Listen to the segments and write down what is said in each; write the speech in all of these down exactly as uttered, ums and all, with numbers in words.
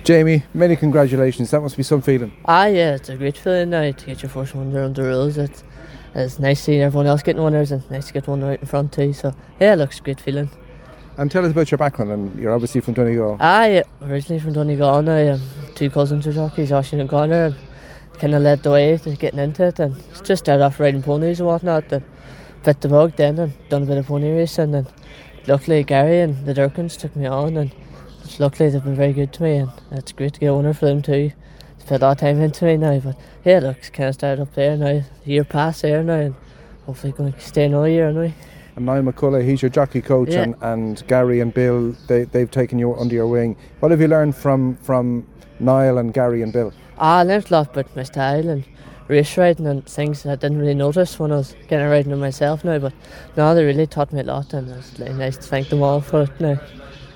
Jamie, many congratulations. That must be some feeling. Ah, yeah, it's a great feeling now to get your first one under the rules. It's, it's nice seeing everyone else getting winners and nice to get one right in front too. So, yeah, it looks a great feeling. And tell us about your background, and you're obviously from Donegal. Ah, yeah, originally from Donegal now. Um, two cousins are jockeys, Oisin and Connor, and kind of led the way to getting into it. And just started off riding ponies and whatnot, and bit the bug then and done a bit of pony racing. And luckily, Gary and the Durkins took me on, and luckily they've been very good to me, and it's great to get a winner for them too. It's put a lot of time into me now, but yeah, look, it's kind of started up there now, a year past there now, and hopefully going to stay another year anyway. And Niall McCullough, he's your jockey coach, yeah. and, and Gary and Bill, they, they've taken you under your wing. What have you learned from, from Niall and Gary and Bill? Ah, I learned a lot about my style and race riding and things that I didn't really notice when I was kind of riding it myself now, but now they really taught me a lot, and it's really nice to thank them all for it now.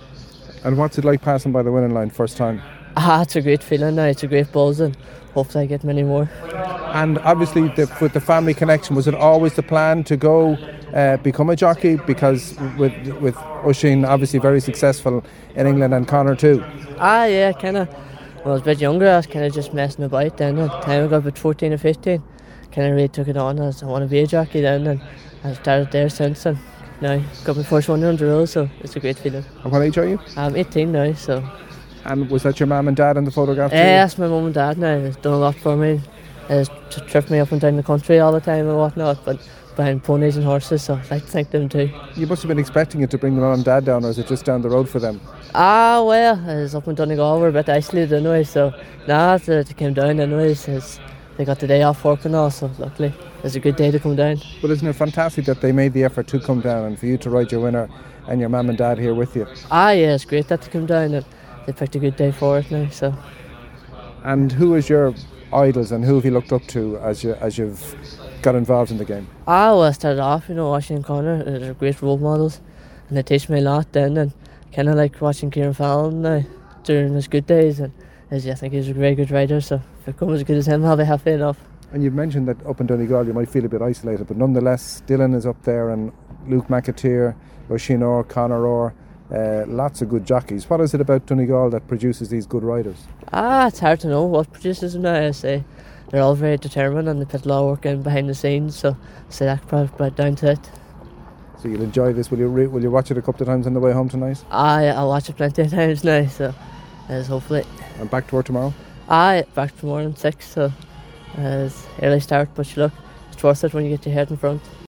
And what's it like passing by the winning line first time? Ah, it's a great feeling now, it's a great buzz, and hopefully I get many more. And obviously the, with the family connection, was it always the plan to go uh, become a jockey? Because with with Oisin obviously very successful in England, and Connor too. Ah, yeah, kind of. When I was a bit younger, I was kind of just messing about then. At the time I got about fourteen or fifteen, kind of really took it on as I want to be a jockey then, and I've started there since, and now got my first one under rules, so it's a great feeling. And what age are you? I'm eighteen now, so. And was that your mum and dad in the photograph? Yeah, that's my mum and dad now. They've done a lot for me. They've tripped me up and down the country all the time and whatnot, but behind ponies and horses, so I'd like to thank them too. You must have been expecting it to bring the mum and dad down, or is it just down the road for them? Ah, well, it's up in Donegal, we're a bit isolated anyway, so now nah, they came down anyways. They got the day off work and all, so luckily it's a good day to come down. But isn't it fantastic that they made the effort to come down and for you to ride your winner and your mum and dad here with you? Ah, yeah, it's great that they come down, and they picked a good day for it now. So. And who is your idols, and who have you looked up to as you as you've got involved in the game? Ah, well, I started off, you know, Oisin and Connor. They're great role models, and they teach me a lot then, and kind of like watching Kieran Fallon now during his good days, and as I think he's a very good rider, so if it comes as good as him, I'll be happy enough. And you've mentioned that up in Donegal you might feel a bit isolated, but nonetheless Dylan is up there, and Luke McAteer, Oisin Orr, Conor Orr, uh, lots of good jockeys. What is it about Donegal that produces these good riders? Ah, it's hard to know what produces them now. I say they're all very determined, and they put a lot of work in behind the scenes, so I say that probably brought down to it. So you'll enjoy this. Will you re- will you watch it a couple of times on the way home tonight? Ah, I'll watch it plenty of times now, so uh, hopefully. And back to work tomorrow? Ah, back tomorrow at six, so uh, it's early start, but look, it's worth it when you get your head in front.